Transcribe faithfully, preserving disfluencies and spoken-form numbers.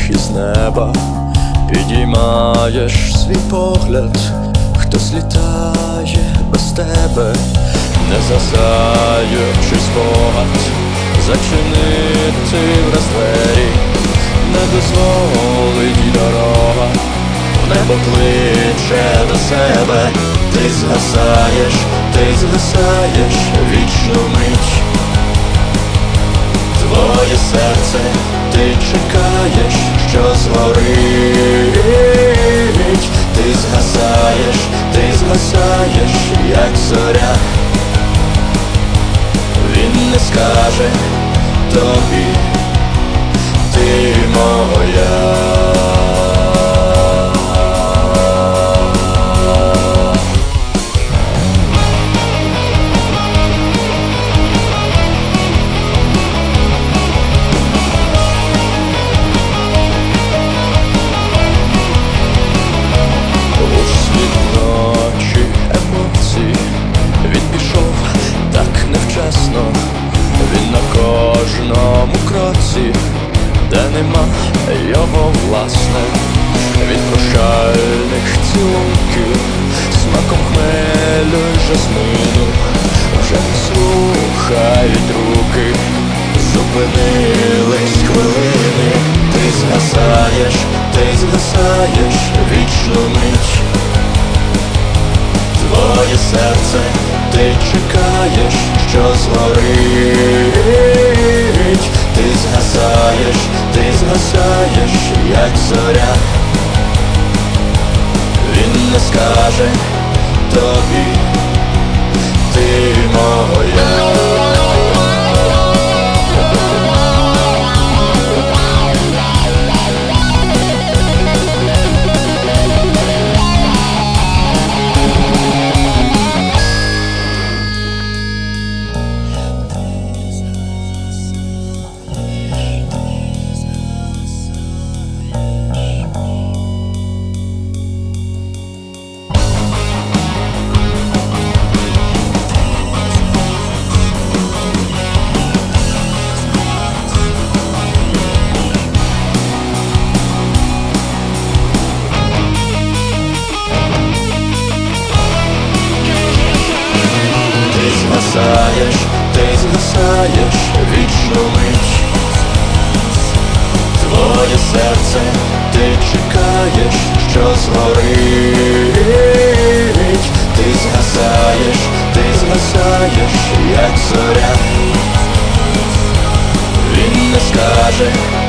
із неба, підіймаєш свій погляд, хтось літає без тебе, не засаючи спогад, зачинити враз двері, не дозволить дорога, в небо кличе до себе. Ти згасаєш, ти згасаєш вічну мить, твоє серце, ти чекаєш, що згорить. Ти згасаєш, ти згасаєш, як зоря. Він не скаже тобі, ти моя. Він на кожному кроці, де нема його власне, від прощальних цілунків, смаком хмелю й жасмину, вже не слухають руки, зупинились хвилини. Ти згасаєш, ти згасаєш вічну мить, твоє серце, ти чекаєш, що згорить. Ти згасаєш, ти згасаєш, як зоря. Він не скаже тобі, ти моя. Згасаєш, ти згасаєш вічну мить, твоє серце, ти чекаєш, що згорить. Ти згасаєш, ти згасаєш, як зоря. Він не скаже